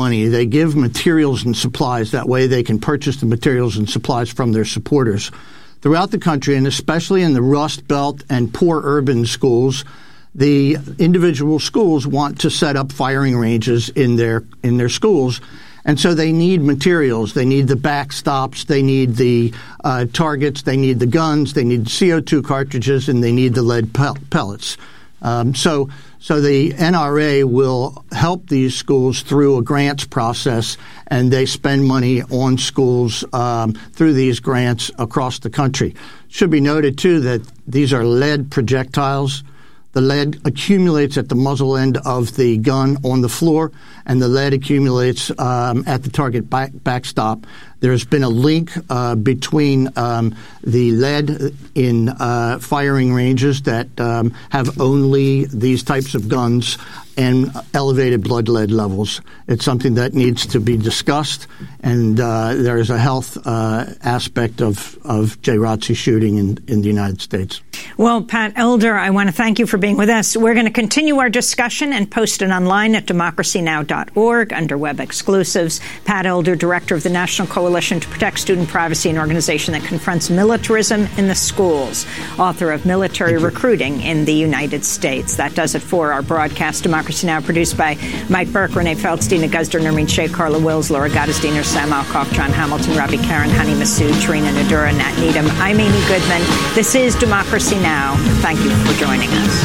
money. They give materials and supplies. That way they can purchase the materials and supplies from their supporters. Throughout the country, and especially in the Rust Belt and poor urban schools, the individual schools want to set up firing ranges in their schools. And so they need materials. They need the backstops. They need the targets. They need the guns. They need the CO2 cartridges, and they need the lead pellets. So the NRA will help these schools through a grants process, and they spend money on schools through these grants across the country. It should be noted, too, that these are lead projectiles. The lead accumulates at the muzzle end of the gun on the floor, and the lead accumulates at the target backstop. There's been a link between the lead in firing ranges that have only these types of guns and elevated blood lead levels. It's something that needs to be discussed, and there is a health aspect of JROTC shooting in the United States. Well, Pat Elder, I want to thank you for being with us. We're going to continue our discussion and post it online at democracynow.org under web exclusives. Pat Elder, director of the National Coalition to Protect Student Privacy, an organization that confronts militarism in the schools, author of Military Recruiting in the United States. That does it for our broadcast. Democracy Now! Produced by Mike Burke, Renee Feldstein, Guzder, Nermeen Sheikh, Carla Wills, Laura Gottesdiener, Sam Alcoff, John Hamilton, Robbie Karen, Hani Massoud, Tarina Nadura, Nat Needham. I'm Amy Goodman. This is Democracy Now! Thank you for joining us.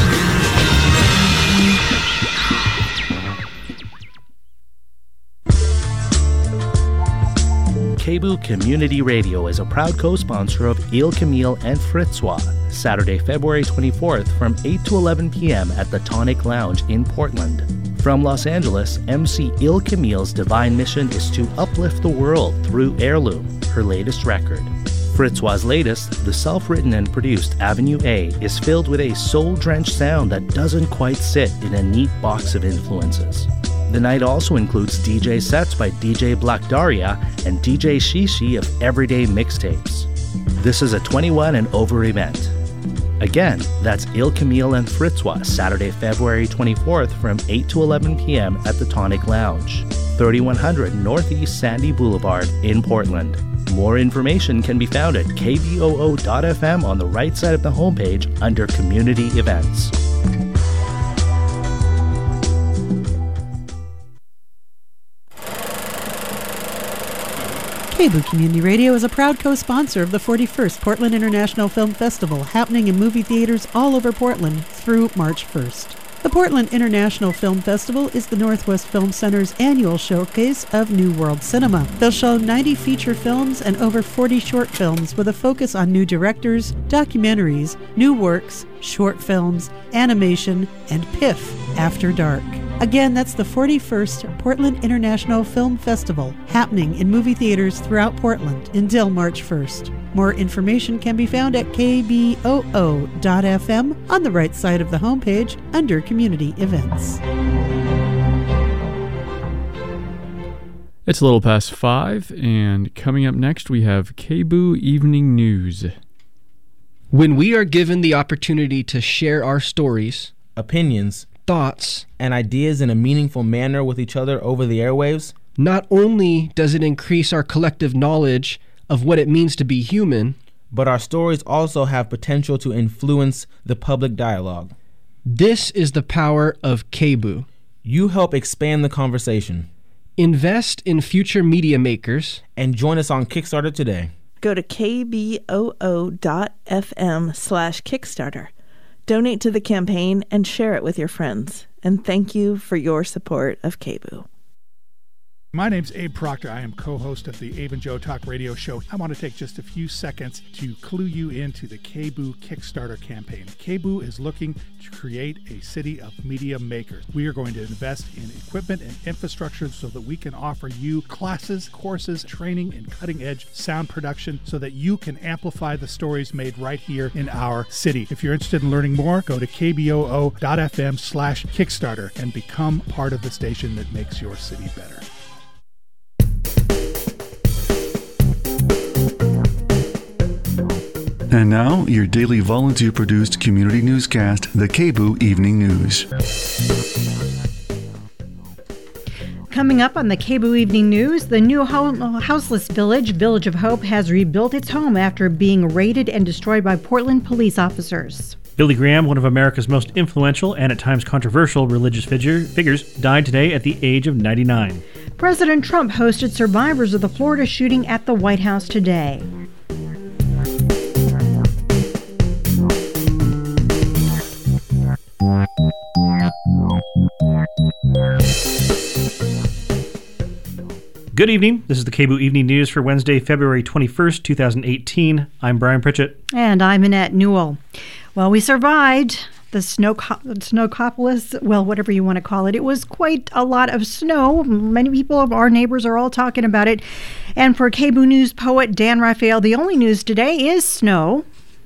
KBOO Community Radio is a proud co-sponsor of Il Camille and Fritzwa, Saturday, February 24th from 8 to 11 p.m. at the Tonic Lounge in Portland. From Los Angeles, MC Il Camille's divine mission is to uplift the world through Heirloom, her latest record. Fritzwa's latest, the self-written and produced Avenue A, is filled with a soul-drenched sound that doesn't quite sit in a neat box of influences. The night also includes DJ sets by DJ Black Daria and DJ Shishi of Everyday Mixtapes. This is a 21 and over event. Again, that's Il Camille and Fritzwa, Saturday, February 24th from 8 to 11 p.m. at the Tonic Lounge, 3100 Northeast Sandy Boulevard in Portland. More information can be found at kboo.fm on the right side of the homepage under Community Events. KBOO Community Radio is a proud co-sponsor of the 41st Portland International Film Festival, happening in movie theaters all over Portland through March 1st. The Portland International Film Festival is the Northwest Film Center's annual showcase of New World cinema. They'll show 90 feature films and over 40 short films with a focus on new directors, documentaries, new works, short films, animation, and PIF After Dark. Again, that's the 41st Portland International Film Festival, happening in movie theaters throughout Portland until March 1st. More information can be found at kboo.fm on the right side of the homepage under Community Events. It's a little past 5, and coming up next we have KBOO Evening News. When we are given the opportunity to share our stories, opinions, thoughts, and ideas in a meaningful manner with each other over the airwaves, not only does it increase our collective knowledge of what it means to be human, but our stories also have potential to influence the public dialogue. This is the power of KBOO. You help expand the conversation. Invest in future media makers. And join us on Kickstarter today. Go to kboo.fm/Kickstarter. Donate to the campaign and share it with your friends. And thank you for your support of KBOO. My name's Abe Proctor. I am co-host of the Abe and Joe Talk radio show. I want to take just a few seconds to clue you into the KBOO Kickstarter campaign. KBOO is looking to create a city of media makers. We are going to invest in equipment and infrastructure so that we can offer you classes, courses, training, and cutting-edge sound production so that you can amplify the stories made right here in our city. If you're interested in learning more, go to kboo.fm/Kickstarter and become part of the station that makes your city better. And now, your daily volunteer-produced community newscast, the KBOO Evening News. Coming up on the KBOO Evening News, the new houseless village, Village of Hope, has rebuilt its home after being raided and destroyed by Portland police officers. Billy Graham, one of America's most influential and at times controversial religious figures, died today at the age of 99. President Trump hosted survivors of the Florida shooting at the White House today. Good evening. This is the KBOO Evening News for Wednesday, February 21st, 2018. I'm Brian Pritchett. And I'm Annette Newell. Well, we survived the snowcopolis, well, whatever you want to call it. It was quite a lot of snow. Many people of our neighbors are all talking about it. And for KBOO News poet Dan Raphael, the only news today is snow.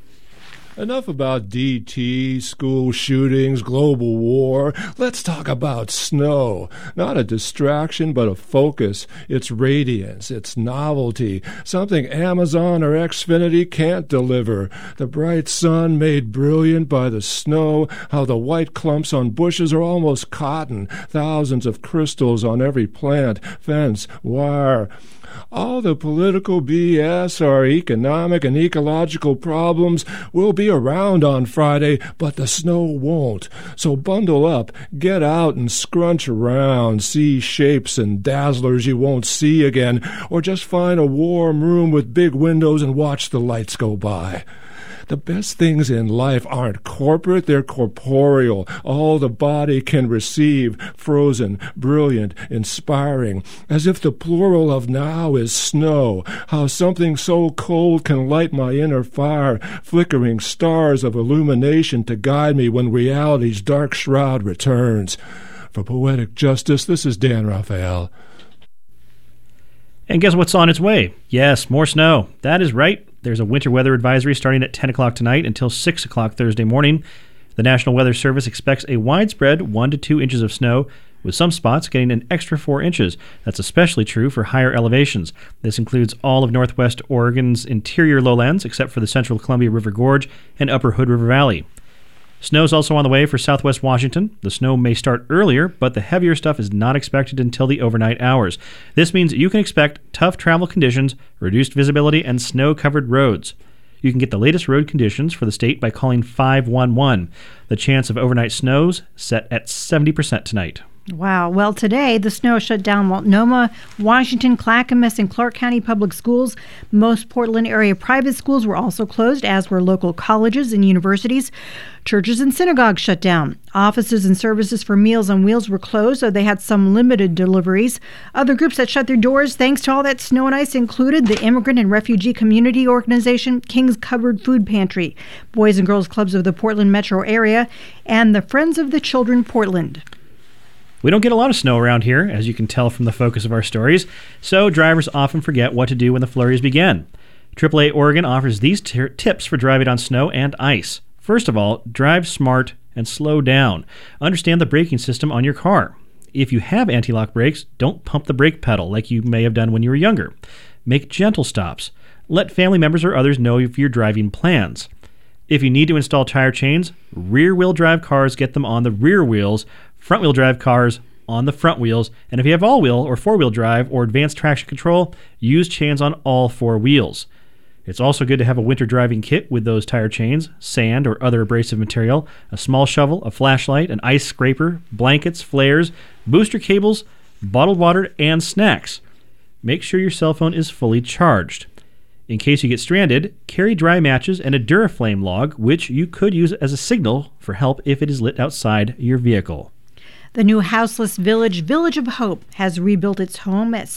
Enough about DT, school shootings, global war. Let's talk about snow. Not a distraction, but a focus. Its radiance, its novelty. Something Amazon or Xfinity can't deliver. The bright sun made brilliant by the snow. How the white clumps on bushes are almost cotton. Thousands of crystals on every plant, fence, wire. All the political BS, our economic and ecological problems will be around on Friday, but the snow won't. So bundle up, get out and scrunch around, see shapes and dazzlers you won't see again, or just find a warm room with big windows and watch the lights go by. The best things in life aren't corporate, they're corporeal. All the body can receive, frozen, brilliant, inspiring. As if the plural of now is snow. How something so cold can light my inner fire, flickering stars of illumination to guide me when reality's dark shroud returns. For Poetic Justice, this is Dan Raphael. And guess what's on its way? Yes, more snow. That is right. There's a winter weather advisory starting at 10 o'clock tonight until 6 o'clock Thursday morning. The National Weather Service expects a widespread 1 to 2 inches of snow, with some spots getting an extra 4 inches. That's especially true for higher elevations. This includes all of northwest Oregon's interior lowlands, except for the central Columbia River Gorge and upper Hood River Valley. Snow's also on the way for southwest Washington. The snow may start earlier, but the heavier stuff is not expected until the overnight hours. This means you can expect tough travel conditions, reduced visibility, and snow-covered roads. You can get the latest road conditions for the state by calling 511. The chance of overnight snows set at 70% tonight. Wow. Well, today, the snow shut down Multnomah, Washington, Clackamas, and Clark County public schools. Most Portland area private schools were also closed, as were local colleges and universities. Churches and synagogues shut down. Offices and services for Meals on Wheels were closed, so they had some limited deliveries. Other groups that shut their doors thanks to all that snow and ice included the Immigrant and Refugee Community Organization, King's Cupboard Food Pantry, Boys and Girls Clubs of the Portland metro area, and the Friends of the Children Portland. We don't get a lot of snow around here, as you can tell from the focus of our stories, so drivers often forget what to do when the flurries begin. AAA Oregon offers these tips for driving on snow and ice. First of all, drive smart and slow down. Understand the braking system on your car. If you have anti-lock brakes, don't pump the brake pedal like you may have done when you were younger. Make gentle stops. Let family members or others know of your driving plans. If you need to install tire chains, rear-wheel drive cars get them on the rear wheels, front-wheel drive cars on the front wheels, and if you have all-wheel or four-wheel drive or advanced traction control, use chains on all four wheels. It's also good to have a winter driving kit with those tire chains, sand or other abrasive material, a small shovel, a flashlight, an ice scraper, blankets, flares, booster cables, bottled water, and snacks. Make sure your cell phone is fully charged. In case you get stranded, carry dry matches and a Duraflame log, which you could use as a signal for help if it is lit outside your vehicle. The new houseless village, Village of Hope, has rebuilt its home at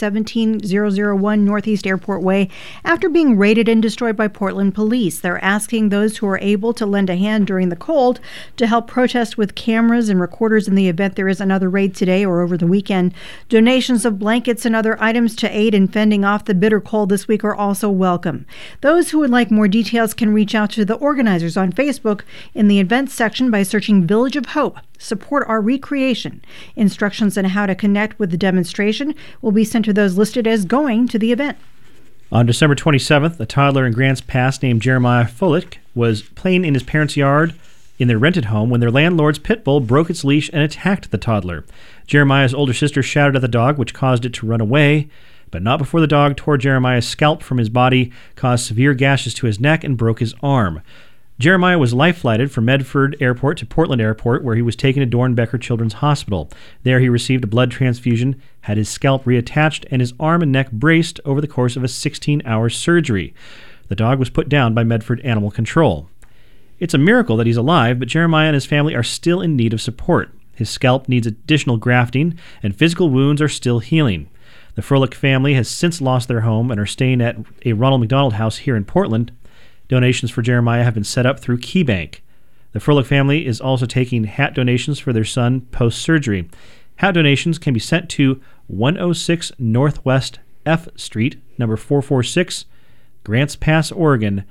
17001 Northeast Airport Way after being raided and destroyed by Portland police. They're asking those who are able to lend a hand during the cold to help protest with cameras and recorders in the event there is another raid today or over the weekend. Donations of blankets and other items to aid in fending off the bitter cold this week are also welcome. Those who would like more details can reach out to the organizers on Facebook in the events section by searching Village of Hope. Support our recreation. Instructions on how to connect with the demonstration will be sent to those listed as going to the event. On December 27th, a toddler in Grants Pass named Jeremiah Fullick was playing in his parents' yard in their rented home when their landlord's pit bull broke its leash and attacked the toddler. Jeremiah's older sister shouted at the dog, which caused it to run away, but not before the dog tore Jeremiah's scalp from his body, caused severe gashes to his neck, and broke his arm. Jeremiah was life-flighted from Medford Airport to Portland Airport, where he was taken to Dornbecker Children's Hospital. There he received a blood transfusion, had his scalp reattached, and his arm and neck braced over the course of a 16-hour surgery. The dog was put down by Medford Animal Control. It's a miracle that he's alive, but Jeremiah and his family are still in need of support. His scalp needs additional grafting, and physical wounds are still healing. The Froelich family has since lost their home and are staying at a Ronald McDonald House here in Portland. Donations for Jeremiah have been set up through KeyBank. The Froelich family is also taking hat donations for their son post-surgery. Hat donations can be sent to 106 Northwest F Street, number 446, Grants Pass, Oregon,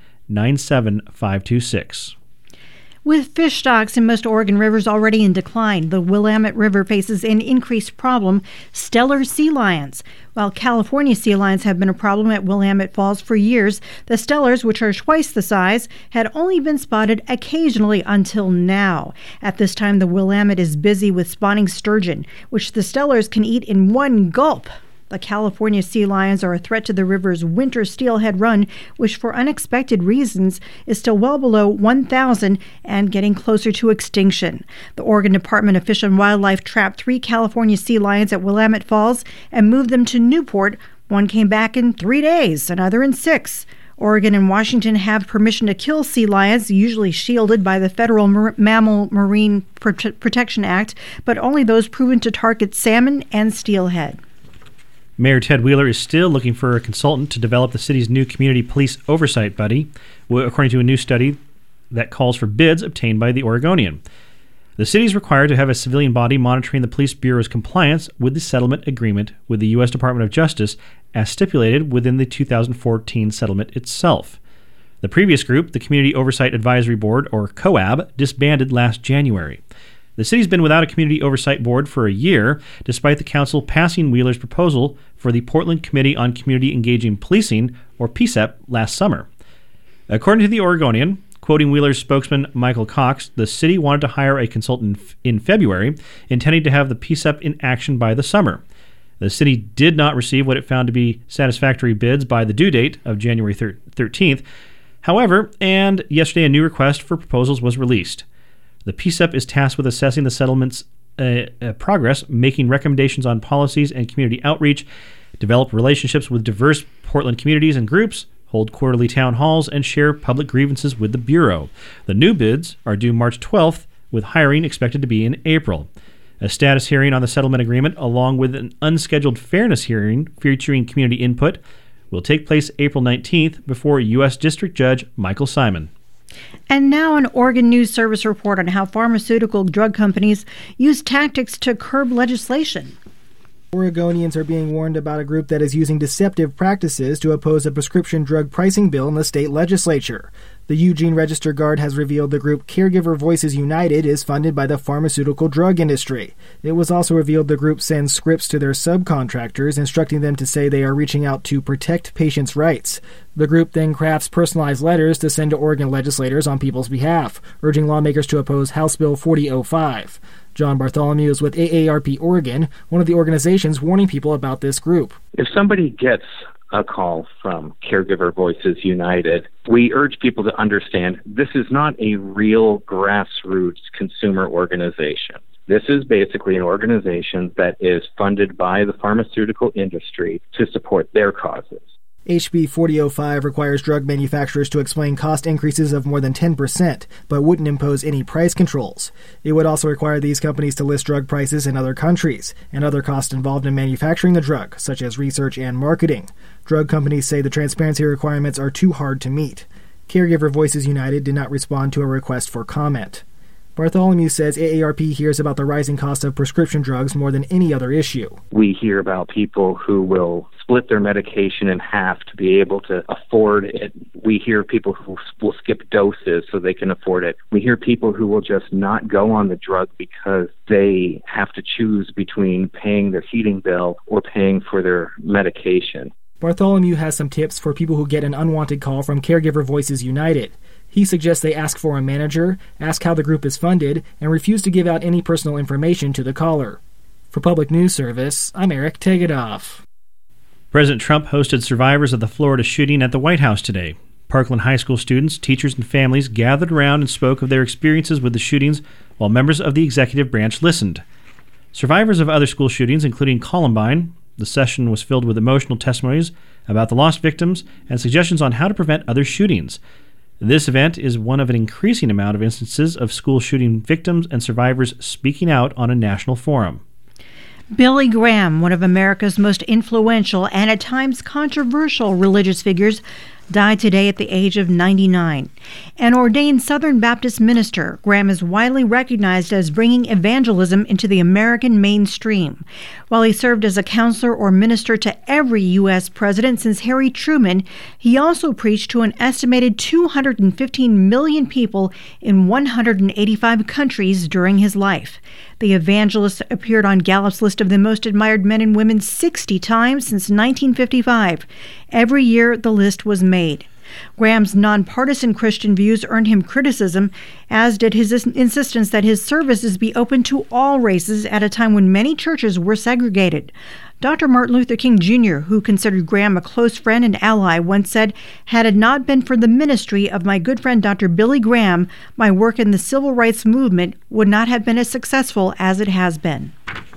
97526. With fish stocks in most Oregon rivers already in decline, the Willamette River faces an increased problem, Steller sea lions. While California sea lions have been a problem at Willamette Falls for years, the Stellers, which are twice the size, had only been spotted occasionally until now. At this time, the Willamette is busy with spawning sturgeon, which the Stellers can eat in one gulp. The California sea lions are a threat to the river's winter steelhead run, which for unexpected reasons is still well below 1,000 and getting closer to extinction. The Oregon Department of Fish and Wildlife trapped 3 California sea lions at Willamette Falls and moved them to Newport. One came back in 3 days, another in 6. Oregon and Washington have permission to kill sea lions, usually shielded by the Federal Mammal Marine Protection Act, but only those proven to target salmon and steelhead. Mayor Ted Wheeler is still looking for a consultant to develop the city's new community police oversight buddy, according to a new study that calls for bids obtained by the Oregonian. The city is required to have a civilian body monitoring the police bureau's compliance with the settlement agreement with the U.S. Department of Justice as stipulated within the 2014 settlement itself. The previous group, the Community Oversight Advisory Board, or COAB, disbanded last January. The city's been without a community oversight board for a year, despite the council passing Wheeler's proposal for the Portland Committee on Community Engaging Policing, or PCEP, last summer. According to the Oregonian, quoting Wheeler's spokesman Michael Cox, the city wanted to hire a consultant in February, intending to have the PCEP in action by the summer. The city did not receive what it found to be satisfactory bids by the due date of January 13th. However, and yesterday a new request for proposals was released. The PCEP is tasked with assessing the settlement's progress, making recommendations on policies and community outreach, develop relationships with diverse Portland communities and groups, hold quarterly town halls, and share public grievances with the Bureau. The new bids are due March 12th, with hiring expected to be in April. A status hearing on the settlement agreement, along with an unscheduled fairness hearing featuring community input, will take place April 19th before U.S. District Judge Michael Simon. And now an Oregon News Service report on how pharmaceutical drug companies use tactics to curb legislation. Oregonians are being warned about a group that is using deceptive practices to oppose a prescription drug pricing bill in the state legislature. The Eugene Register Guard has revealed the group Caregiver Voices United is funded by the pharmaceutical drug industry. It was also revealed the group sends scripts to their subcontractors, instructing them to say they are reaching out to protect patients' rights. The group then crafts personalized letters to send to Oregon legislators on people's behalf, urging lawmakers to oppose House Bill 4005. John Bartholomew is with AARP Oregon, one of the organizations warning people about this group. If somebody gets a call from Caregiver Voices United, we urge people to understand this is not a real grassroots consumer organization. This is basically an organization that is funded by the pharmaceutical industry to support their causes. HB 4005 requires drug manufacturers to explain cost increases of more than 10%, but wouldn't impose any price controls. It would also require these companies to list drug prices in other countries, and other costs involved in manufacturing the drug, such as research and marketing. Drug companies say the transparency requirements are too hard to meet. Caregiver Voices United did not respond to a request for comment. Bartholomew says AARP hears about the rising cost of prescription drugs more than any other issue. We hear about people who will split their medication in half to be able to afford it. We hear people who will skip doses so they can afford it. We hear people who will just not go on the drug because they have to choose between paying their heating bill or paying for their medication. Bartholomew has some tips for people who get an unwanted call from Caregiver Voices United. He suggests they ask for a manager, ask how the group is funded, and refuse to give out any personal information to the caller. For Public News Service, I'm Eric Tegedoff. President Trump hosted survivors of the Florida shooting at the White House today. Parkland High School students, teachers, and families gathered around and spoke of their experiences with the shootings while members of the executive branch listened. Survivors of other school shootings, including Columbine, the session was filled with emotional testimonies about the lost victims and suggestions on how to prevent other shootings. This event is one of an increasing amount of instances of school shooting victims and survivors speaking out on a national forum. Billy Graham, one of America's most influential and at times controversial religious figures, died today at the age of 99. An ordained Southern Baptist minister, Graham is widely recognized as bringing evangelism into the American mainstream. While he served as a counselor or minister to every U.S. president since Harry Truman, he also preached to an estimated 215 million people in 185 countries during his life. The evangelist appeared on Gallup's list of the most admired men and women 60 times since 1955. Every year, the list was made. Graham's nonpartisan Christian views earned him criticism, as did his insistence that his services be open to all races at a time when many churches were segregated. Dr. Martin Luther King Jr., who considered Graham a close friend and ally, once said, "Had it not been for the ministry of my good friend Dr. Billy Graham, my work in the civil rights movement would not have been as successful as it has been."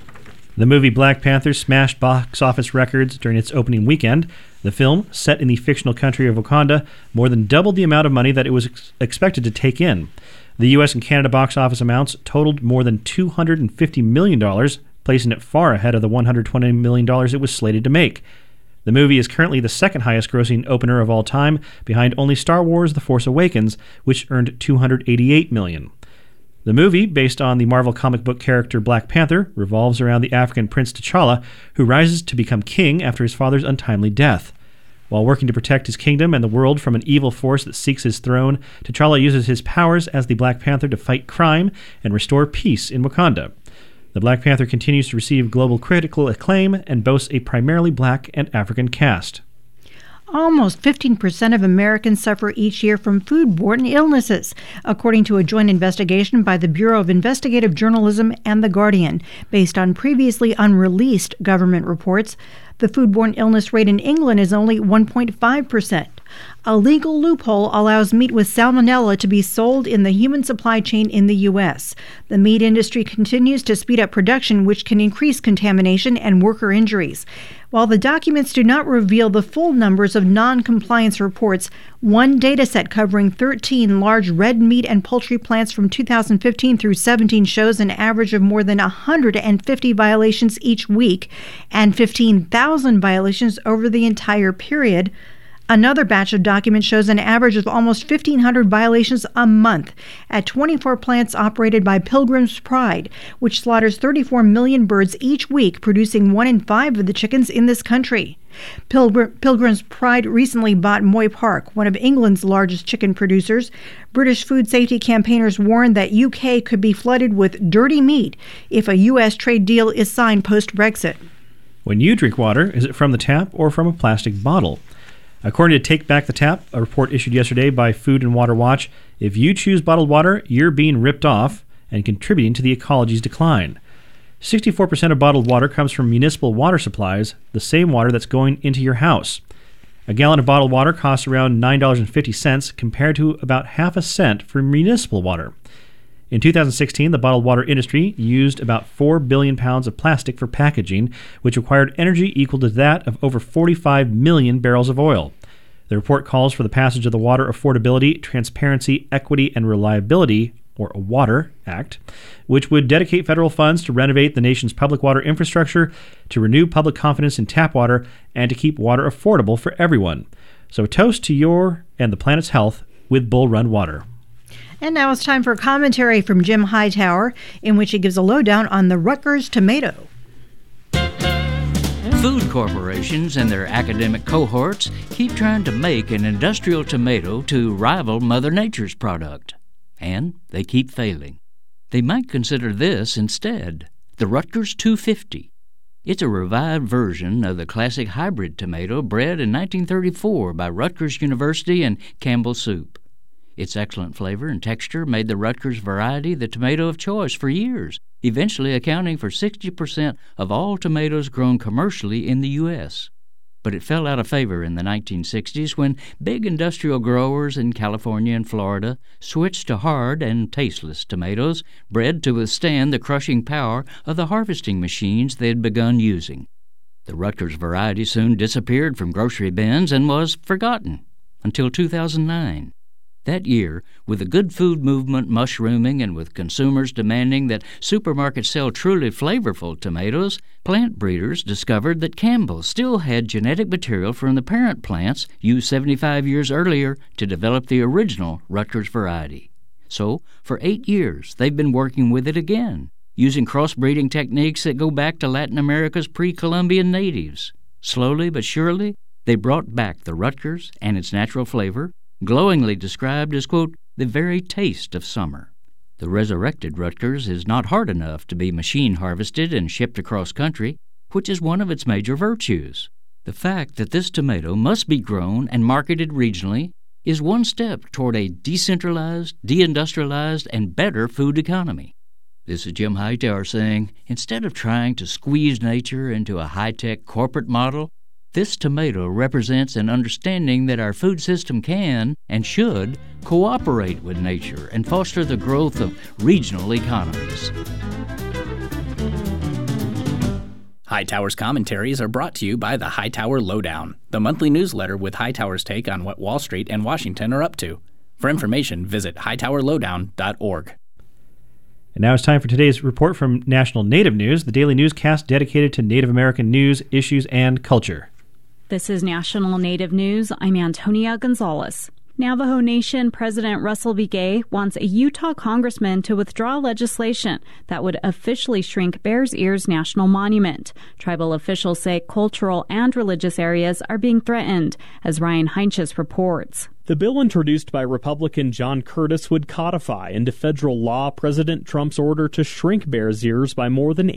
The movie Black Panther smashed box office records during its opening weekend. The film, set in the fictional country of Wakanda, more than doubled the amount of money that it was expected to take in. The U.S. and Canada box office amounts totaled more than $250 million, placing it far ahead of the $120 million it was slated to make. The movie is currently the second highest grossing opener of all time, behind only Star Wars The Force Awakens, which earned $288 million. The movie, based on the Marvel comic book character Black Panther, revolves around the African Prince T'Challa, who rises to become king after his father's untimely death. While working to protect his kingdom and the world from an evil force that seeks his throne, T'Challa uses his powers as the Black Panther to fight crime and restore peace in Wakanda. The Black Panther continues to receive global critical acclaim and boasts a primarily black and African cast. Almost 15% of Americans suffer each year from foodborne illnesses, according to a joint investigation by the Bureau of Investigative Journalism and The Guardian. Based on previously unreleased government reports, the foodborne illness rate in England is only 1.5%. A legal loophole allows meat with salmonella to be sold in the human supply chain in the U.S. The meat industry continues to speed up production, which can increase contamination and worker injuries. While the documents do not reveal the full numbers of non-compliance reports, one dataset covering 13 large red meat and poultry plants from 2015 through 17 shows an average of more than 150 violations each week and 15,000 violations over the entire period. Another batch of documents shows an average of almost 1,500 violations a month at 24 plants operated by Pilgrim's Pride, which slaughters 34 million birds each week, producing 1 in 5 of the chickens in this country. Pilgrim's Pride recently bought Moy Park, one of England's largest chicken producers. British food safety campaigners warned that UK could be flooded with dirty meat if a US trade deal is signed post-Brexit. When you drink water, is it from the tap or from a plastic bottle? According to Take Back the Tap, a report issued yesterday by Food and Water Watch, if you choose bottled water, you're being ripped off and contributing to the ecology's decline. 64% of bottled water comes from municipal water supplies, the same water that's going into your house. A gallon of bottled water costs around $9.50 compared to about half a cent for municipal water. In 2016, the bottled water industry used about 4 billion pounds of plastic for packaging, which required energy equal to that of over 45 million barrels of oil. The report calls for the passage of the Water Affordability, Transparency, Equity, and Reliability, or WATER Act, which would dedicate federal funds to renovate the nation's public water infrastructure, to renew public confidence in tap water, and to keep water affordable for everyone. So toast to your and the planet's health with Bull Run Water. And now it's time for a commentary from Jim Hightower, in which he gives a lowdown on the Rutgers tomato. Food corporations and their academic cohorts keep trying to make an industrial tomato to rival Mother Nature's product. And they keep failing. They might consider this instead, the Rutgers 250. It's a revived version of the classic hybrid tomato bred in 1934 by Rutgers University and Campbell Soup. Its excellent flavor and texture made the Rutgers variety the tomato of choice for years, eventually accounting for 60% of all tomatoes grown commercially in the U.S. But it fell out of favor in the 1960s when big industrial growers in California and Florida switched to hard and tasteless tomatoes, bred to withstand the crushing power of the harvesting machines they had begun using. The Rutgers variety soon disappeared from grocery bins and was forgotten until 2009. That year, with the good food movement mushrooming and with consumers demanding that supermarkets sell truly flavorful tomatoes, plant breeders discovered that Campbell still had genetic material from the parent plants used 75 years earlier to develop the original Rutgers variety. So, for 8 years, they've been working with it again, using crossbreeding techniques that go back to Latin America's pre-Columbian natives. Slowly but surely, they brought back the Rutgers and its natural flavor, glowingly described as, quote, the very taste of summer. The resurrected Rutgers is not hard enough to be machine harvested and shipped across country, which is one of its major virtues. The fact that this tomato must be grown and marketed regionally is one step toward a decentralized, deindustrialized, and better food economy. This is Jim Hightower saying, instead of trying to squeeze nature into a high-tech corporate model, this tomato represents an understanding that our food system can and should cooperate with nature and foster the growth of regional economies. Hightower's commentaries are brought to you by the Hightower Lowdown, the monthly newsletter with Hightower's take on what Wall Street and Washington are up to. For information, visit hightowerlowdown.org. And now it's time for today's report from National Native News, the daily newscast dedicated to Native American news, issues, and culture. This is National Native News. I'm Antonia Gonzalez. Navajo Nation President Russell Begay wants a Utah congressman to withdraw legislation that would officially shrink Bears Ears National Monument. Tribal officials say cultural and religious areas are being threatened, as Ryan Heinches reports. The bill introduced by Republican John Curtis would codify into federal law President Trump's order to shrink Bears Ears by more than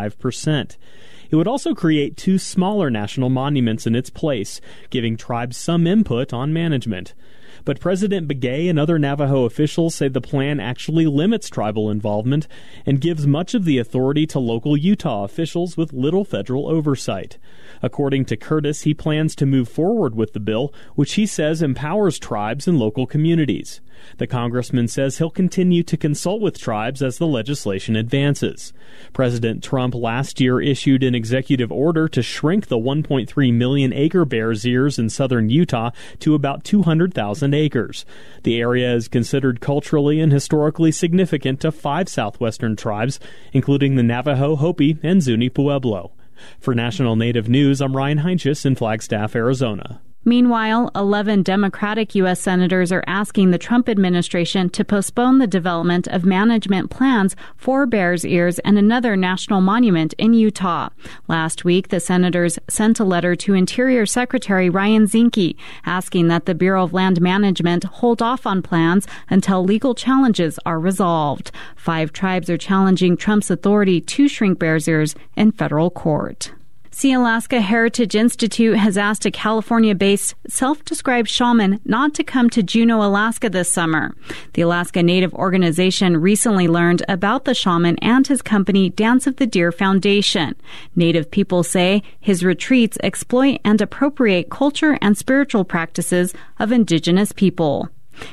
85%. It would also create 2 smaller national monuments in its place, giving tribes some input on management. But President Begay and other Navajo officials say the plan actually limits tribal involvement and gives much of the authority to local Utah officials with little federal oversight. According to Curtis, he plans to move forward with the bill, which he says empowers tribes and local communities. The congressman says he'll continue to consult with tribes as the legislation advances. President Trump last year issued an executive order to shrink the 1.3 million acre Bears Ears in southern Utah to about 200,000 acres. The area is considered culturally and historically significant to 5 southwestern tribes, including the Navajo, Hopi, and Zuni Pueblo. For National Native News, I'm Ryan Heinches in Flagstaff, Arizona. Meanwhile, 11 Democratic U.S. senators are asking the Trump administration to postpone the development of management plans for Bears Ears and another national monument in Utah. Last week, the senators sent a letter to Interior Secretary Ryan Zinke asking that the Bureau of Land Management hold off on plans until legal challenges are resolved. 5 tribes are challenging Trump's authority to shrink Bears Ears in federal court. Sealaska Heritage Institute has asked a California-based self-described shaman not to come to Juneau, Alaska this summer. The Alaska Native organization recently learned about the shaman and his company Dance of the Deer Foundation. Native people say his retreats exploit and appropriate culture and spiritual practices of indigenous people.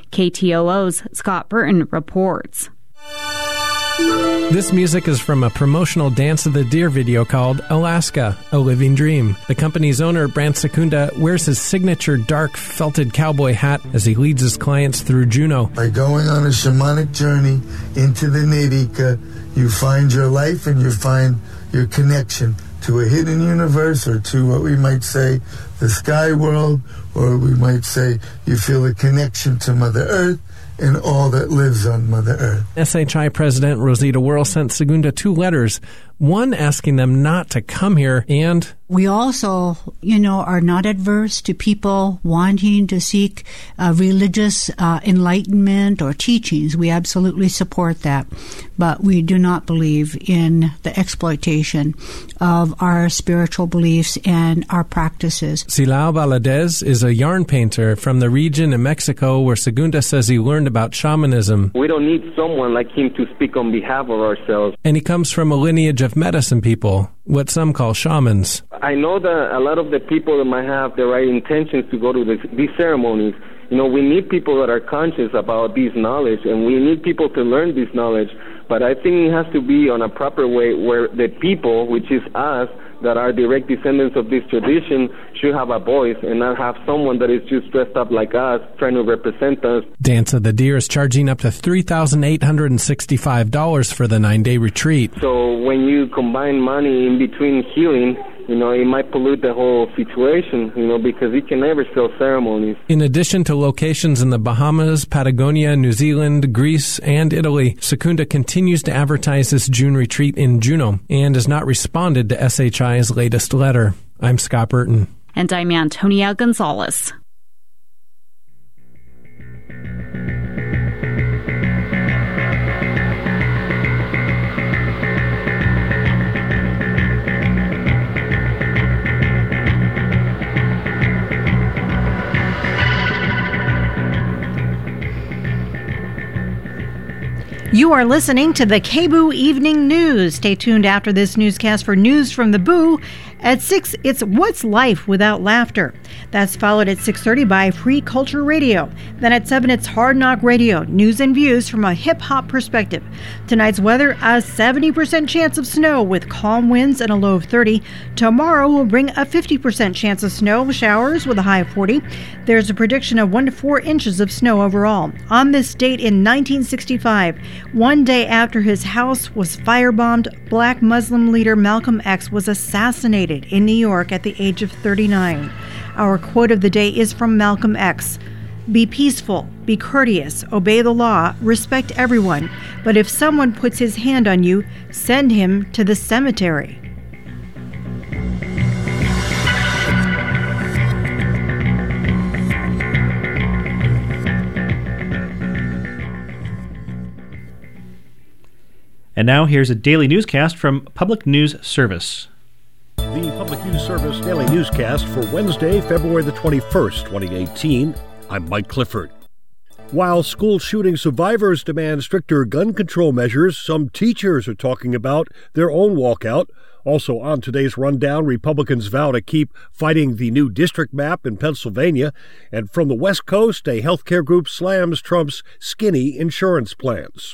KTOO's Scott Burton reports. This music is from a promotional Dance of the Deer video called Alaska, A Living Dream. The company's owner, Brant Secunda, wears his signature dark felted cowboy hat as he leads his clients through Juneau. By going on a shamanic journey into the Nerika, you find your life and you find your connection to a hidden universe, or to what we might say the sky world, or we might say you feel a connection to Mother Earth and all that lives on Mother Earth. SHI President Rosita Worrell sent Segunda 2 letters, one asking them not to come here, and we also, are not adverse to people wanting to seek religious enlightenment or teachings. We absolutely support that. But we do not believe in the exploitation of our spiritual beliefs and our practices. Silao Valadez is a yarn painter from the region in Mexico where Segunda says he learned about shamanism. We don't need someone like him to speak on behalf of ourselves. And he comes from a lineage of medicine people, what some call shamans. I know that a lot of the people that might have the right intentions to go to these ceremonies, we need people that are conscious about this knowledge, and we need people to learn this knowledge. But I think it has to be on a proper way where the people, which is us, that are direct descendants of this tradition, should have a voice and not have someone that is just dressed up like us trying to represent us. Dance of the Deer is charging up to $3,865 for the 9-day retreat. So when you combine money in between healing, it might pollute the whole situation, because you can never sell ceremonies. In addition to locations in the Bahamas, Patagonia, New Zealand, Greece, and Italy, Secunda continues to advertise this June retreat in Juneau and has not responded to SHI's latest letter. I'm Scott Burton. And I'm Antonia Gonzalez. You are listening to the KBOO Evening News. Stay tuned after this newscast for news from the Boo. At 6, it's What's Life Without Laughter. That's followed at 6:30 by Free Culture Radio. Then at 7, it's Hard Knock Radio, news and views from a hip-hop perspective. Tonight's weather, a 70% chance of snow with calm winds and a low of 30. Tomorrow will bring a 50% chance of snow showers with a high of 40. There's a prediction of 1 to 4 inches of snow overall. On this date in 1965, one day after his house was firebombed, Black Muslim leader Malcolm X was assassinated in New York at the age of 39. Our quote of the day is from Malcolm X. Be peaceful, be courteous, obey the law, respect everyone, but if someone puts his hand on you, send him to the cemetery. And now here's a daily newscast from Public News Service. The Public News Service Daily Newscast for Wednesday, February the 21st, 2018. I'm Mike Clifford. While school shooting survivors demand stricter gun control measures, some teachers are talking about their own walkout. Also on today's rundown, Republicans vow to keep fighting the new district map in Pennsylvania. And from the West Coast, a healthcare group slams Trump's skinny insurance plans.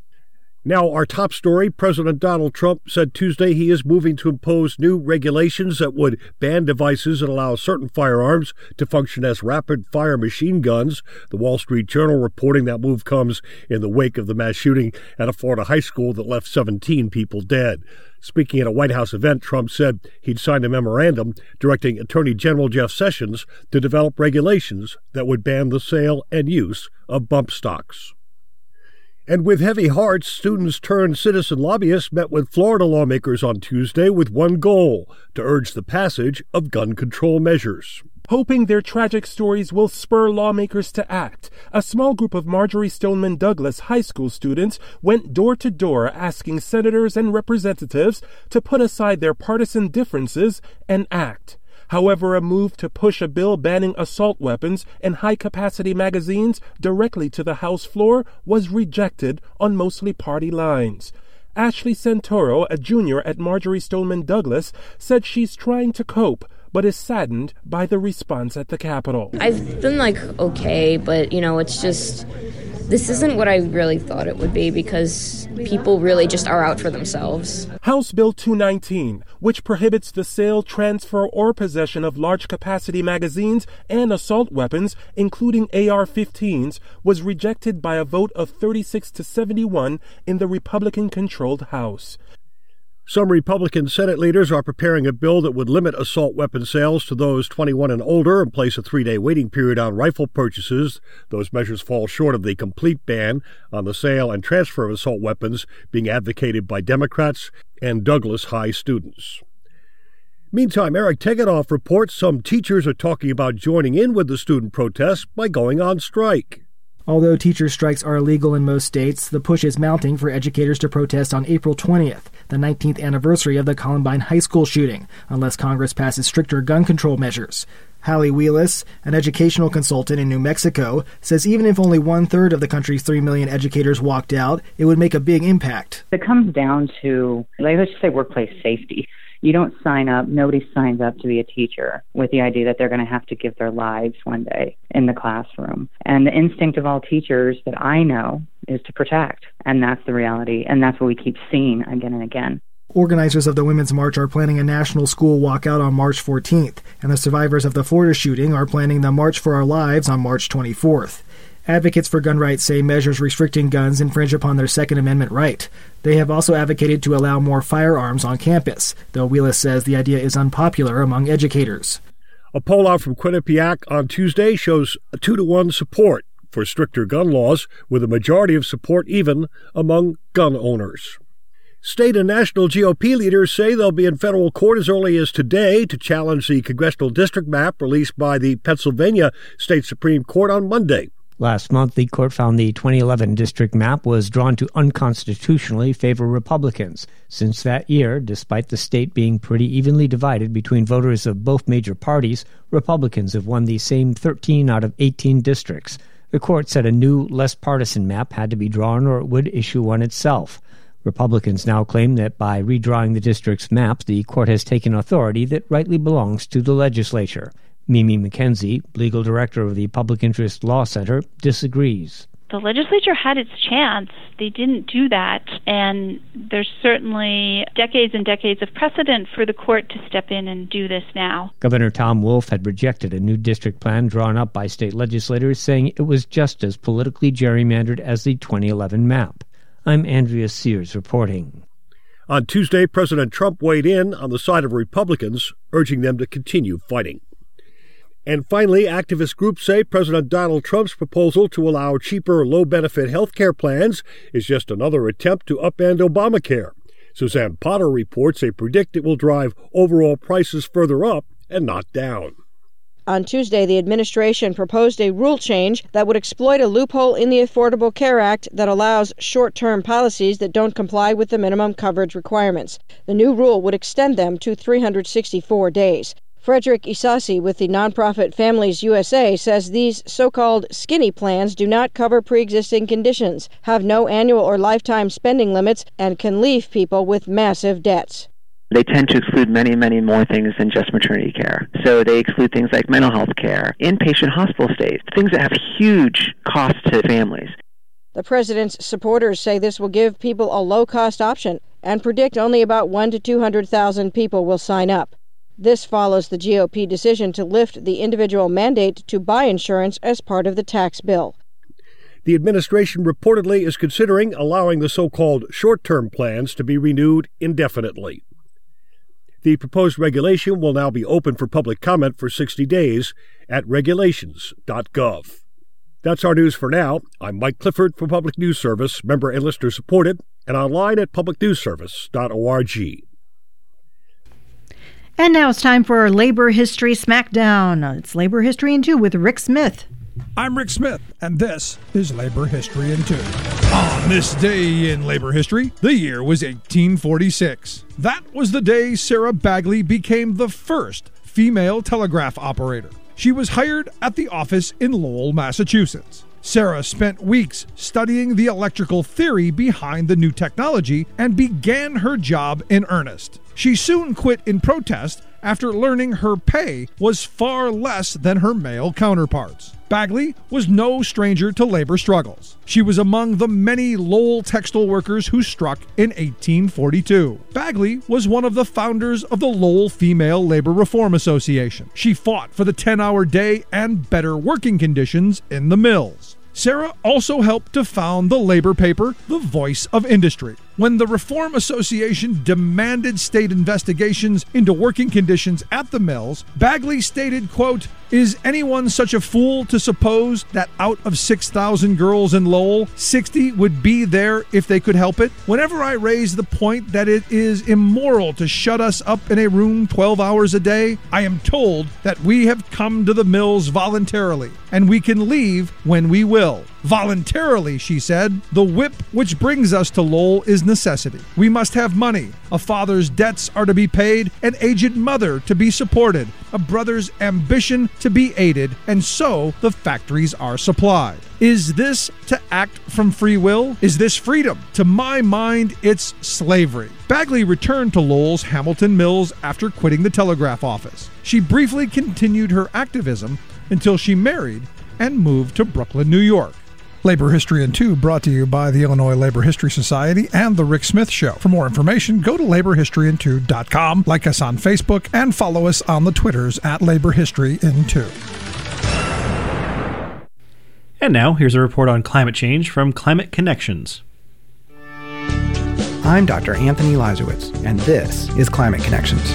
Now, our top story, President Donald Trump said Tuesday he is moving to impose new regulations that would ban devices and allow certain firearms to function as rapid-fire machine guns. The Wall Street Journal reporting that move comes in the wake of the mass shooting at a Florida high school that left 17 people dead. Speaking at a White House event, Trump said he'd signed a memorandum directing Attorney General Jeff Sessions to develop regulations that would ban the sale and use of bump stocks. And with heavy hearts, students turned citizen lobbyists met with Florida lawmakers on Tuesday with one goal: to urge the passage of gun control measures. Hoping their tragic stories will spur lawmakers to act, a small group of Marjory Stoneman Douglas high school students went door to door asking senators and representatives to put aside their partisan differences and act. However, a move to push a bill banning assault weapons and high-capacity magazines directly to the House floor was rejected on mostly party lines. Ashley Santoro, a junior at Marjory Stoneman Douglas, said she's trying to cope, but is saddened by the response at the Capitol. I've been okay, but it's just, this isn't what I really thought it would be, because people really just are out for themselves. House Bill 219, which prohibits the sale, transfer, or possession of large-capacity magazines and assault weapons, including AR-15s, was rejected by a vote of 36 to 71 in the Republican-controlled House. Some Republican Senate leaders are preparing a bill that would limit assault weapon sales to those 21 and older and place a 3-day waiting period on rifle purchases. Those measures fall short of the complete ban on the sale and transfer of assault weapons being advocated by Democrats and Douglas High students. Meantime, Eric Tegethoff reports some teachers are talking about joining in with the student protests by going on strike. Although teacher strikes are illegal in most states, the push is mounting for educators to protest on April 20th, the 19th anniversary of the Columbine High School shooting, unless Congress passes stricter gun control measures. Hallie Wheelis, an educational consultant in New Mexico, says even if only 1/3 of the country's 3 million educators walked out, it would make a big impact. It comes down to, let's just say, workplace safety. You don't sign up, nobody signs up to be a teacher with the idea that they're going to have to give their lives one day in the classroom. And the instinct of all teachers that I know is to protect. And that's the reality. And that's what we keep seeing again and again. Organizers of the Women's March are planning a national school walkout on March 14th, and the survivors of the Florida shooting are planning the March for Our Lives on March 24th. Advocates for gun rights say measures restricting guns infringe upon their Second Amendment right. They have also advocated to allow more firearms on campus, though Wheelis says the idea is unpopular among educators. A poll out from Quinnipiac on Tuesday shows a 2-to-1 support for stricter gun laws, with a majority of support even among gun owners. State and national GOP leaders say they'll be in federal court as early as today to challenge the congressional district map released by the Pennsylvania State Supreme Court on Monday. Last month, the court found the 2011 district map was drawn to unconstitutionally favor Republicans. Since that year, despite the state being pretty evenly divided between voters of both major parties, Republicans have won the same 13 out of 18 districts. The court said a new, less partisan map had to be drawn or it would issue one itself. Republicans now claim that by redrawing the district's map, the court has taken authority that rightly belongs to the legislature. Mimi McKenzie, legal director of the Public Interest Law Center, disagrees. The legislature had its chance. They didn't do that, and there's certainly decades and decades of precedent for the court to step in and do this now. Governor Tom Wolf had rejected a new district plan drawn up by state legislators, saying it was just as politically gerrymandered as the 2011 map. I'm Andrea Sears reporting. On Tuesday, President Trump weighed in on the side of Republicans, urging them to continue fighting. And finally, activist groups say President Donald Trump's proposal to allow cheaper, low-benefit health care plans is just another attempt to upend Obamacare. Suzanne Potter reports they predict it will drive overall prices further up and not down. On Tuesday, the administration proposed a rule change that would exploit a loophole in the Affordable Care Act that allows short-term policies that don't comply with the minimum coverage requirements. The new rule would extend them to 364 days. Frederick Isasi with the nonprofit Families USA says these so-called skinny plans do not cover pre-existing conditions, have no annual or lifetime spending limits, and can leave people with massive debts. They tend to exclude many, many more things than just maternity care. So they exclude things like mental health care, inpatient hospital stays, things that have huge costs to families. The president's supporters say this will give people a low-cost option and predict only about 100,000 to 200,000 people will sign up. This follows the GOP decision to lift the individual mandate to buy insurance as part of the tax bill. The administration reportedly is considering allowing the so-called short-term plans to be renewed indefinitely. The proposed regulation will now be open for public comment for 60 days at regulations.gov. That's our news for now. I'm Mike Clifford for Public News Service, member and listener supported, and online at publicnewsservice.org. And now it's time for our Labor History Smackdown. It's Labor History in 2 with Rick Smith. I'm Rick Smith, and this is Labor History in 2. On this day in labor history, the year was 1846. That was the day Sarah Bagley became the first female telegraph operator. She was hired at the office in Lowell, Massachusetts. Sarah spent weeks studying the electrical theory behind the new technology and began her job in earnest. She soon quit in protest after learning her pay was far less than her male counterparts. Bagley was no stranger to labor struggles. She was among the many Lowell textile workers who struck in 1842. Bagley was one of the founders of the Lowell Female Labor Reform Association. She fought for the 10-hour day and better working conditions in the mills. Sarah also helped to found the labor paper, The Voice of Industry. When the Reform Association demanded state investigations into working conditions at the mills, Bagley stated, quote, "Is anyone such a fool to suppose that out of 6,000 girls in Lowell, 60 would be there if they could help it? Whenever I raise the point that it is immoral to shut us up in a room 12 hours a day, I am told that we have come to the mills voluntarily, and we can leave when we will. Voluntarily," she said. "The whip which brings us to Lowell is necessity. We must have money. A father's debts are to be paid, an aged mother to be supported, a brother's ambition to be aided, and so the factories are supplied. Is this to act from free will? Is this freedom? To my mind, it's slavery." Bagley returned to Lowell's Hamilton Mills after quitting the telegraph office. She briefly continued her activism until she married and moved to Brooklyn, New York. Labor History in 2 brought to you by the Illinois Labor History Society and The Rick Smith Show. For more information, go to laborhistoryin2.com, like us on Facebook, and follow us on the Twitters at Labor History in 2. And now, here's a report on climate change from Climate Connections. I'm Dr. Anthony Lazowitz, and this is Climate Connections.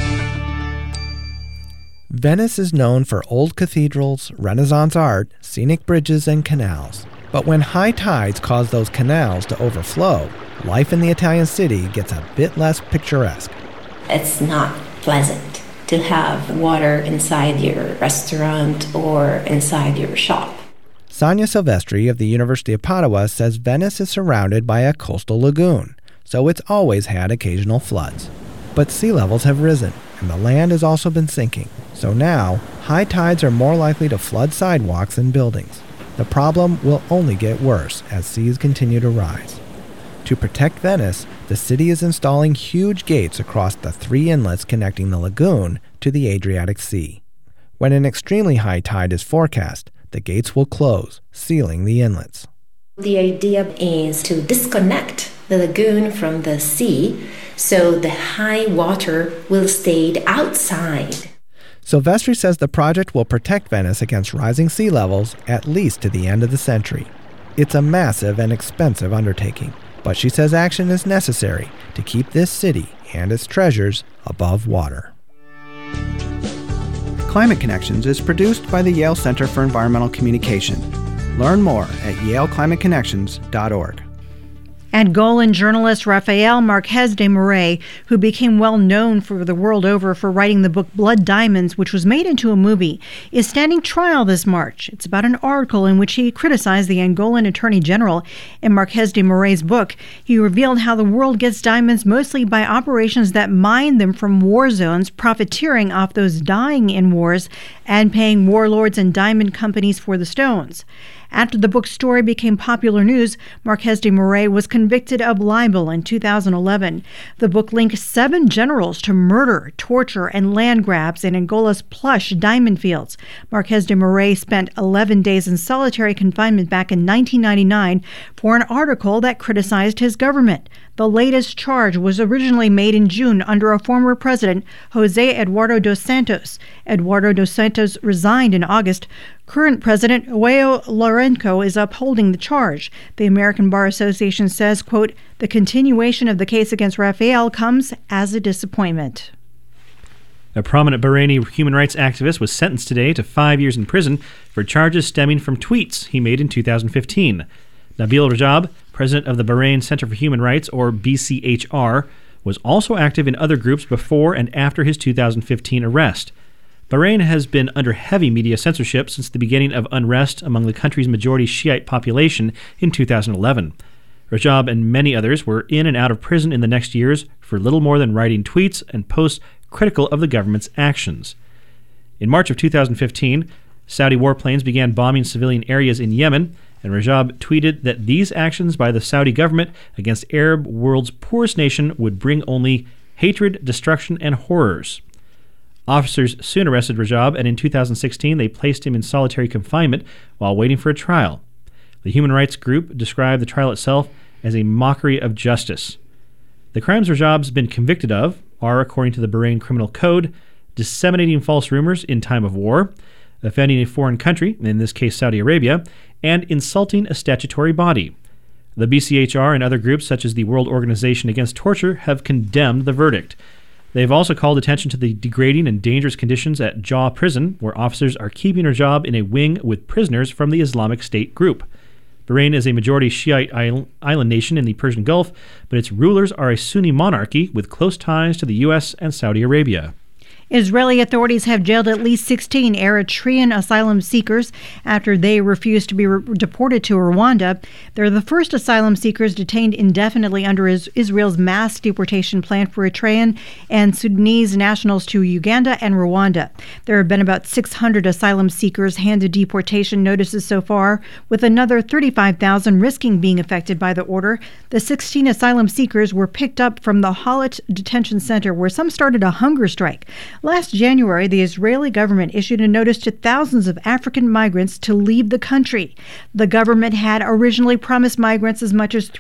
Venice is known for old cathedrals, Renaissance art, scenic bridges, and canals. But when high tides cause those canals to overflow, life in the Italian city gets a bit less picturesque. It's not pleasant to have water inside your restaurant or inside your shop. Sonia Silvestri of the University of Padua says Venice is surrounded by a coastal lagoon, so it's always had occasional floods. But sea levels have risen, and the land has also been sinking. So now, high tides are more likely to flood sidewalks and buildings. The problem will only get worse as seas continue to rise. To protect Venice, the city is installing huge gates across the 3 inlets connecting the lagoon to the Adriatic Sea. When an extremely high tide is forecast, the gates will close, sealing the inlets. The idea is to disconnect the lagoon from the sea so the high water will stay outside. Silvestri says the project will protect Venice against rising sea levels at least to the end of the century. It's a massive and expensive undertaking, but she says action is necessary to keep this city and its treasures above water. Climate Connections is produced by the Yale Center for Environmental Communication. Learn more at yaleclimateconnections.org. Angolan journalist Rafael Marques de Moraes, who became well known for the world over for writing the book Blood Diamonds, which was made into a movie, is standing trial this March. It's about an article in which he criticized the Angolan Attorney General. In Marques de Moraes' book, he revealed how the world gets diamonds mostly by operations that mine them from war zones, profiteering off those dying in wars and paying warlords and diamond companies for the stones. After the book's story became popular news, Marques de Moraes was convicted of libel in 2011. The book linked 7 generals to murder, torture, and land grabs in Angola's plush diamond fields. Marques de Moraes spent 11 days in solitary confinement back in 1999 for an article that criticized his government. The latest charge was originally made in June under a former president, José Eduardo dos Santos. Eduardo dos Santos resigned in August. Current President João Lourenço is upholding the charge. The American Bar Association says, quote, "The continuation of the case against Rafael comes as a disappointment." A prominent Bahraini human rights activist was sentenced today to 5 years in prison for charges stemming from tweets he made in 2015. Nabil Rajab, president of the Bahrain Center for Human Rights, or BCHR, was also active in other groups before and after his 2015 arrest. Bahrain has been under heavy media censorship since the beginning of unrest among the country's majority Shiite population in 2011. Rajab and many others were in and out of prison in the next years for little more than writing tweets and posts critical of the government's actions. In March of 2015, Saudi warplanes began bombing civilian areas in Yemen, and Rajab tweeted that these actions by the Saudi government against Arab world's poorest nation would bring only hatred, destruction, and horrors. Officers soon arrested Rajab, and in 2016 they placed him in solitary confinement while waiting for a trial. The human rights group described the trial itself as a mockery of justice. The crimes Rajab's been convicted of are, according to the Bahrain Criminal Code, disseminating false rumors in time of war, offending a foreign country, in this case Saudi Arabia, and insulting a statutory body. The BCHR and other groups such as the World Organization Against Torture have condemned the verdict. They have also called attention to the degrading and dangerous conditions at Jaw Prison, where officers are keeping their job in a wing with prisoners from the Islamic State group. Bahrain is a majority Shiite island nation in the Persian Gulf, but its rulers are a Sunni monarchy with close ties to the U.S. and Saudi Arabia. Israeli authorities have jailed at least 16 Eritrean asylum seekers after they refused to be deported to Rwanda. They're the first asylum seekers detained indefinitely under Israel's mass deportation plan for Eritrean and Sudanese nationals to Uganda and Rwanda. There have been about 600 asylum seekers handed deportation notices so far, with another 35,000 risking being affected by the order. The 16 asylum seekers were picked up from the Halat detention center, where some started a hunger strike. Last January, the Israeli government issued a notice to thousands of African migrants to leave the country. The government had originally promised migrants as much as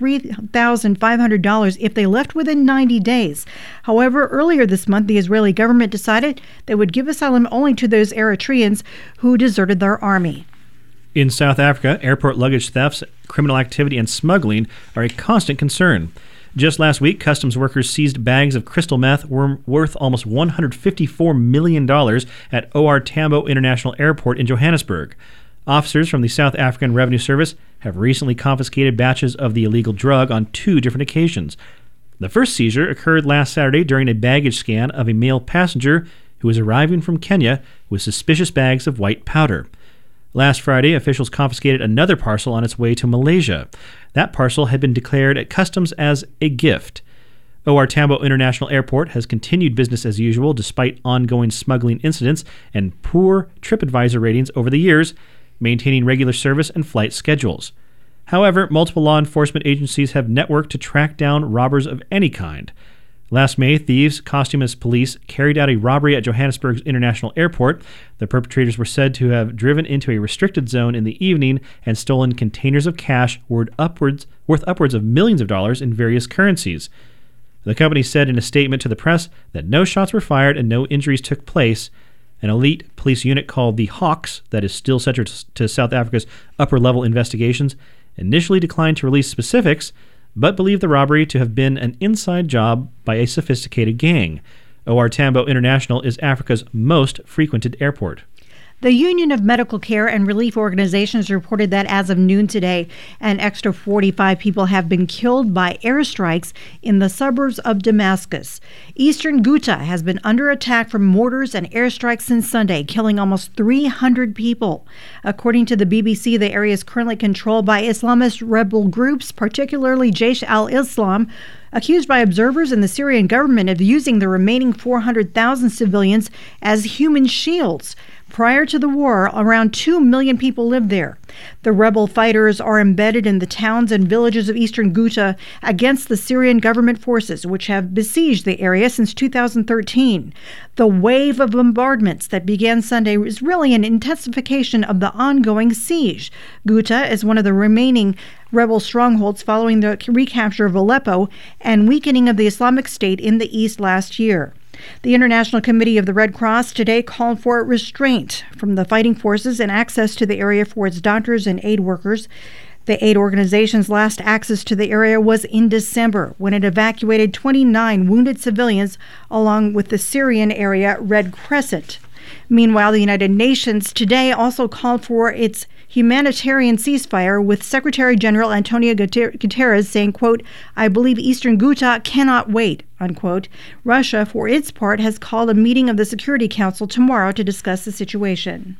$3,500 if they left within 90 days. However, earlier this month, the Israeli government decided they would give asylum only to those Eritreans who deserted their army. In South Africa, airport luggage thefts, criminal activity, and smuggling are a constant concern. Just last week, customs workers seized bags of crystal meth worth almost $154 million at OR Tambo International Airport in Johannesburg. Officers from the South African Revenue Service have recently confiscated batches of the illegal drug on 2 different occasions. The first seizure occurred last Saturday during a baggage scan of a male passenger who was arriving from Kenya with suspicious bags of white powder. Last Friday, officials confiscated another parcel on its way to Malaysia. That parcel had been declared at customs as a gift. OR Tambo International Airport has continued business as usual despite ongoing smuggling incidents and poor TripAdvisor ratings over the years, maintaining regular service and flight schedules. However, multiple law enforcement agencies have networked to track down robbers of any kind. Last May, thieves costumed as police carried out a robbery at Johannesburg's International Airport. The perpetrators were said to have driven into a restricted zone in the evening and stolen containers of cash worth upwards of millions of dollars in various currencies. The company said in a statement to the press that no shots were fired and no injuries took place. An elite police unit called the Hawks, that is still central to South Africa's upper-level investigations, initially declined to release specifics, but believed the robbery to have been an inside job by a sophisticated gang. OR Tambo International is Africa's most frequented airport. The Union of Medical Care and Relief Organizations reported that as of noon today, an extra 45 people have been killed by airstrikes in the suburbs of Damascus. Eastern Ghouta has been under attack from mortars and airstrikes since Sunday, killing almost 300 people. According to the BBC, the area is currently controlled by Islamist rebel groups, particularly Jaish al-Islam, accused by observers and the Syrian government of using the remaining 400,000 civilians as human shields. Prior to the war, around 2 million people lived there. The rebel fighters are embedded in the towns and villages of eastern Ghouta against the Syrian government forces, which have besieged the area since 2013. The wave of bombardments that began Sunday is really an intensification of the ongoing siege. Ghouta is one of the remaining rebel strongholds following the recapture of Aleppo and weakening of the Islamic State in the east last year. The International Committee of the Red Cross today called for restraint from the fighting forces and access to the area for its doctors and aid workers. The aid organization's last access to the area was in December, when it evacuated 29 wounded civilians along with the Syrian area Red Crescent. Meanwhile, the United Nations today also called for its humanitarian ceasefire, with Secretary General Antonio Guterres saying, quote, "I believe Eastern Ghouta cannot wait," unquote. Russia, for its part, has called a meeting of the Security Council tomorrow to discuss the situation.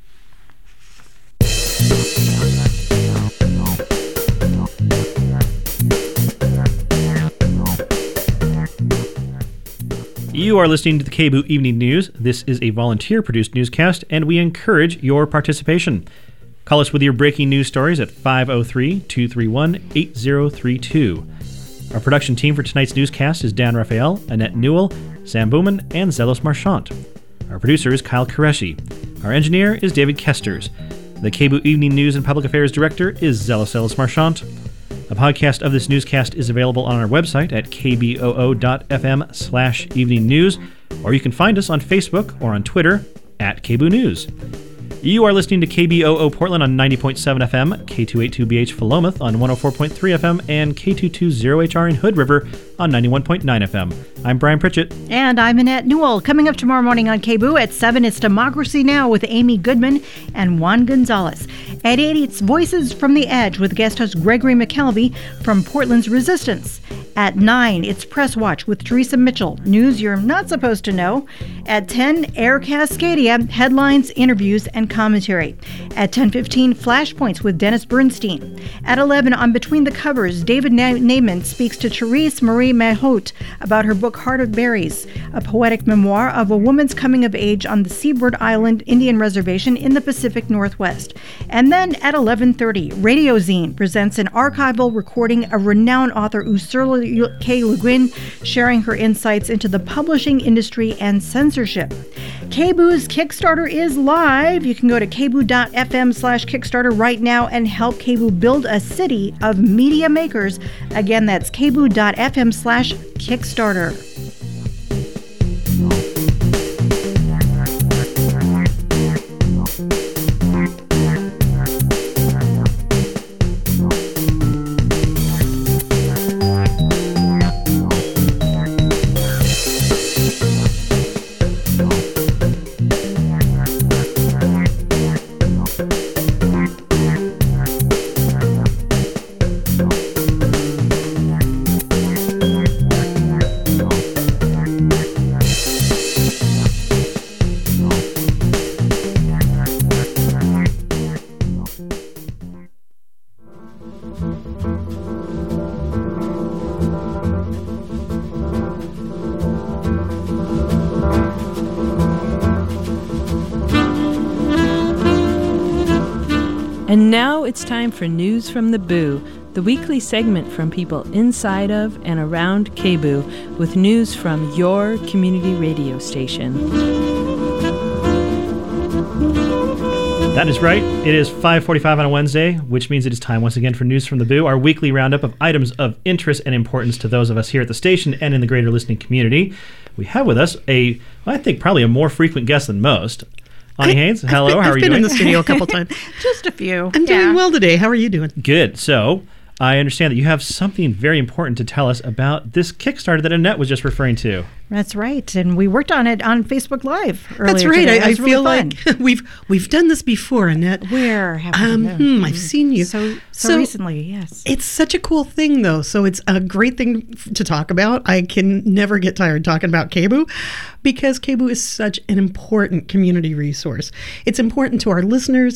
You are listening to the KBOO Evening News. This is a volunteer-produced newscast, and we encourage your participation. Call us with your breaking news stories at 503-231-8032. Our production team for tonight's newscast is Dan Raphael, Annette Newell, Sam Bowman, and Zelos Marchant. Our producer is Kyle Qureshi. Our engineer is David Kesters. The KBOO Evening News and Public Affairs Director is Zelos Marchant. A podcast of this newscast is available on our website at kboo.fm/evening news, or you can find us on Facebook or on Twitter at KBOO News. You are listening to KBOO Portland on 90.7 FM, K282BH Philomath on 104.3 FM, and K220HR in Hood River on 91.9 FM. I'm Brian Pritchett. And I'm Annette Newell. Coming up tomorrow morning on KBOO at 7, it's Democracy Now! With Amy Goodman and Juan Gonzalez. At 8, it's Voices from the Edge with guest host Gregory McKelvey from Portland's Resistance. At 9, it's Press Watch with Teresa Mitchell, news you're not supposed to know. At 10, Air Cascadia, headlines, interviews, and commentary. At 10:15, Flashpoints with Dennis Bernstein. At 11, on Between the Covers, David Naiman speaks to Therese Marie Mahout about her book Heart of Berries, a poetic memoir of a woman's coming of age on the Seaboard Island Indian Reservation in the Pacific Northwest. And then at 11:30, Radio Zine presents an archival recording of renowned author Ursula K. Le Guin sharing her insights into the publishing industry and censorship. KBOO's Kickstarter is live. You can go to kboo.fm/Kickstarter right now and help KBOO build a city of media makers. Again, that's kboo.fm/Kickstarter. And now it's time for News from the Boo, the weekly segment from people inside of and around KBOO with news from your community radio station. That is right. It is 5:45 on a Wednesday, which means it is time once again for News from the Boo, our weekly roundup of items of interest and importance to those of us here at the station and in the greater listening community. We have with us I think probably a more frequent guest than most. Ani Haynes, hello, how are you doing? I've been in the studio a couple times. Just a few. I'm doing well today. How are you doing? Good. So, I understand that you have something very important to tell us about this Kickstarter that Annette was just referring to. That's right, and we worked on it on Facebook Live earlier. That's right. Today. I feel like we've done this before, Annette. Where have we I've seen you so recently. Yes, it's such a cool thing, though. So it's a great thing to talk about. I can never get tired talking about KBOO because KBOO is such an important community resource. It's important to our listeners.